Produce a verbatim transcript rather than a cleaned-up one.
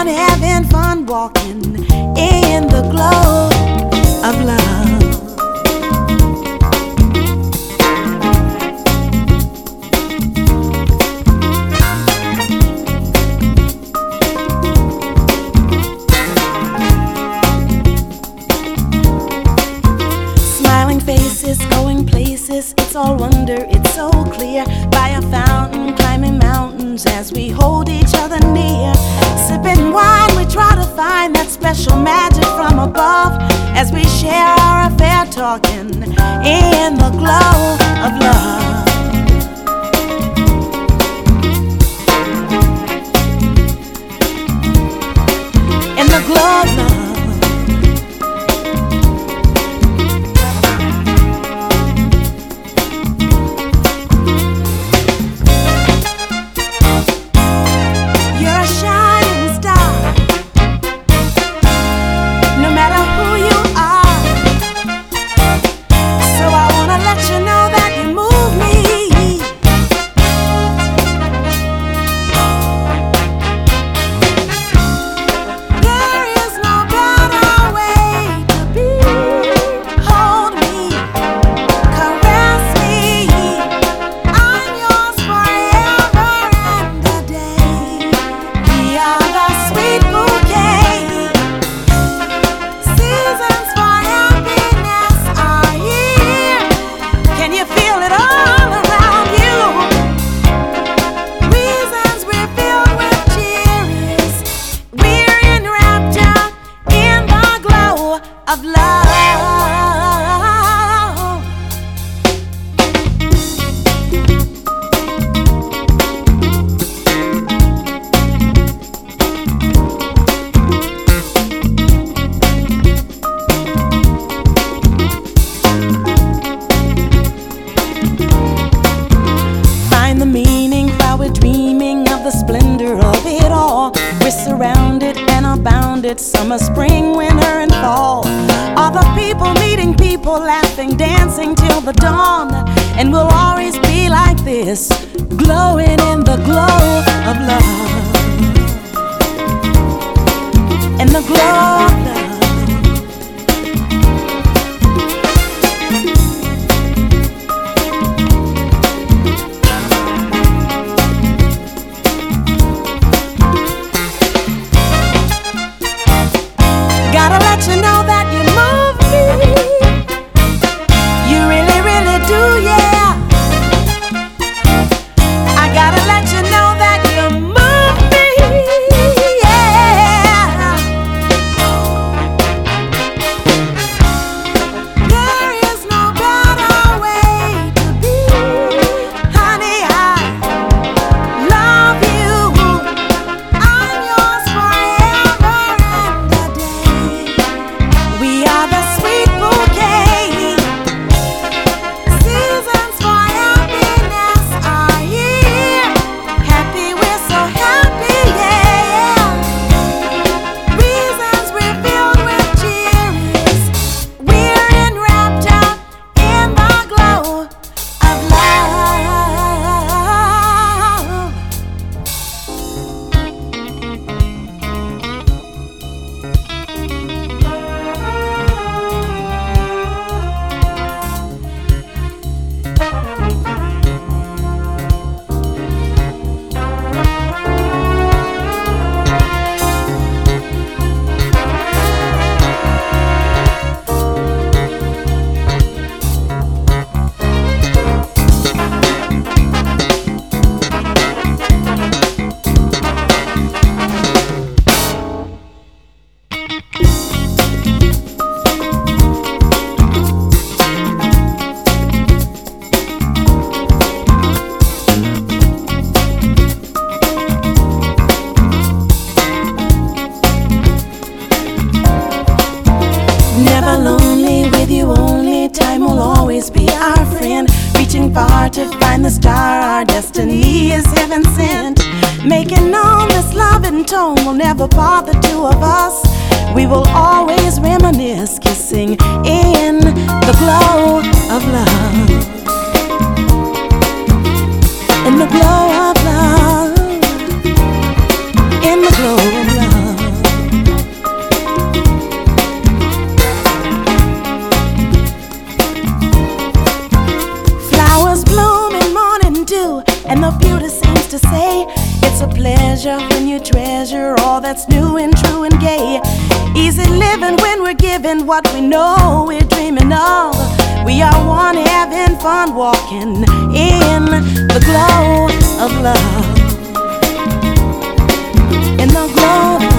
out having fun, walking in the glow of love. Smiling faces, going places, it's all wonder, it's so clear. By a fountain, climbing mountains as we hold each other near. Sipping wine, we try to find that special magic from above as we share our affair, talking in the glow of love. In the glow of love. Of love. Find the meaning while we're dreaming of the splendor of it all. We're surrounded and abounded, summer, spring, winter, and fall. All the people meeting people, laughing, dancing till the dawn. And we'll always be like this, glowing in the glow of love. In the glow of love. Gotta let you know that you move me. You really, really do, yeah. I gotta let you know that you move me, yeah. There is no better way to be. Honey, I love you. I'm yours forever and a day. We are the sweet bouquet. Seasons for happiness are here. Happy, we're so happy, yeah. Reasons we're filled with cheers. We're enwrapped up in the glow of love. Never lonely, with you only. Time will always be our friend. Reaching far to find the star. Our destiny is heaven sent. Making known this love and tone will never part the two of us. We will always reminisce, kissing in the glow of love. In the glow of love. In the glow of love. pleasure when you treasure all that's new and true and gay. Easy living when we're given what we know we're dreaming of. We are one having fun walking in the glow of love. In the glow